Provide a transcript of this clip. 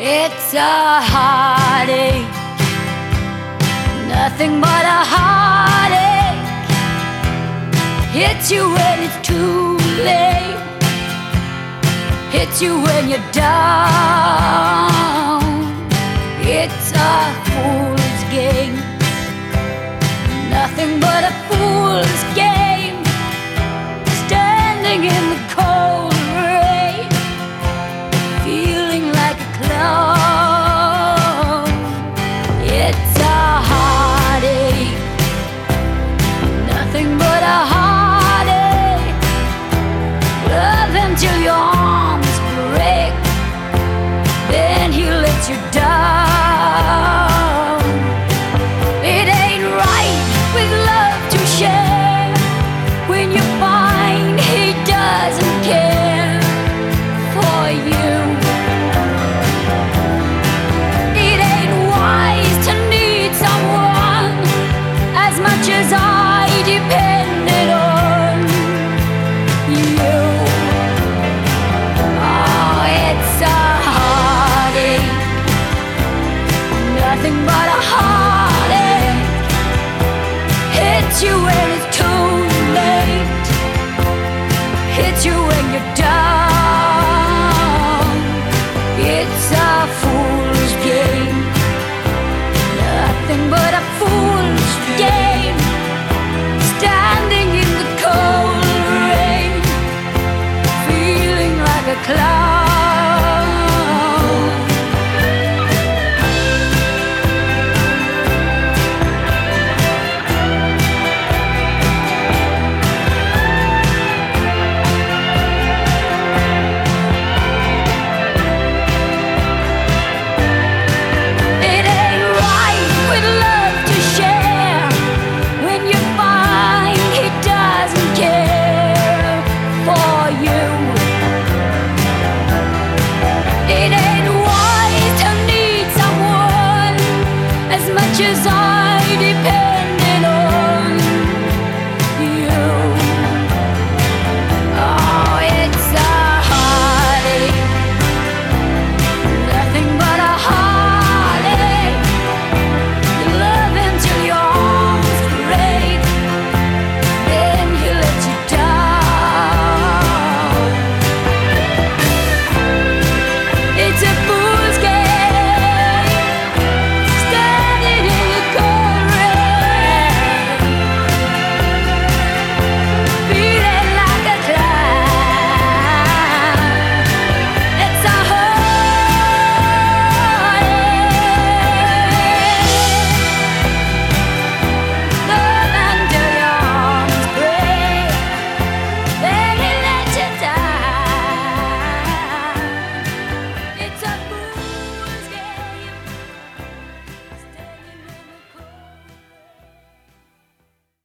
It's a heartache, nothing but a heartache. Hits you when it's too late, hits you when you're down. It's a fool's game, nothing but a fool's game. Standing in the cold rain, feeling like a clown. It's a heartache, nothing but a heartache. Love until your arms break, then he lets you down. It ain't right with love to share when you find he doesn't care for you. It ain't wise to need someone as much as I depended on you. Oh, it's a heartache, nothing but a heartache. Hits you when it's too late, hits you when you're down. It's a fool's game, nothing but a fool's game. Standing in the cold rain, feeling like a cloud.